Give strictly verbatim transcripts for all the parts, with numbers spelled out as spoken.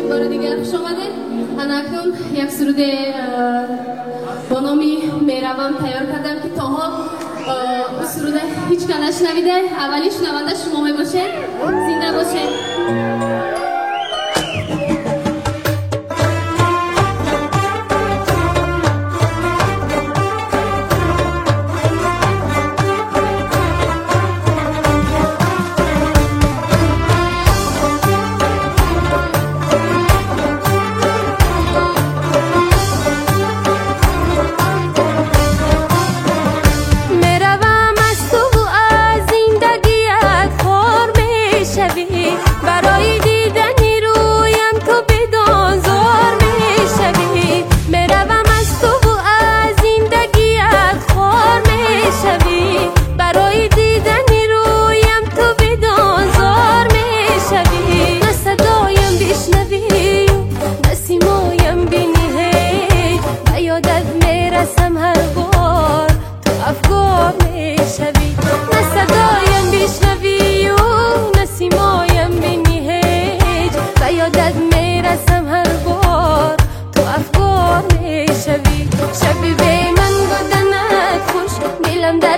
بار دیگر خوش آمدید. اکنون یک سرود با نامی میروم تیار کردم که تاها سرود هیچ که نشنویده. اولی شنونده شما باشید. زنده باشید.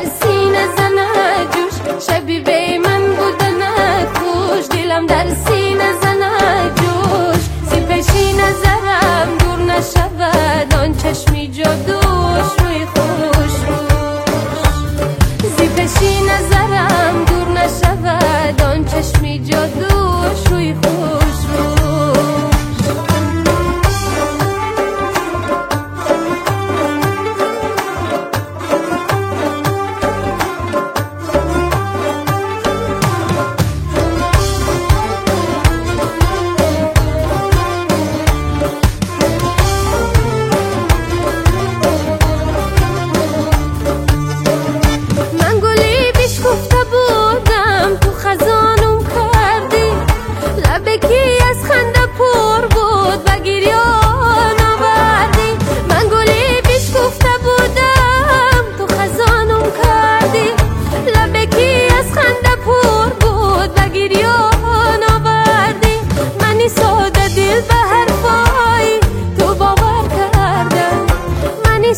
شبی بی من بودنت خوش دلم در سینه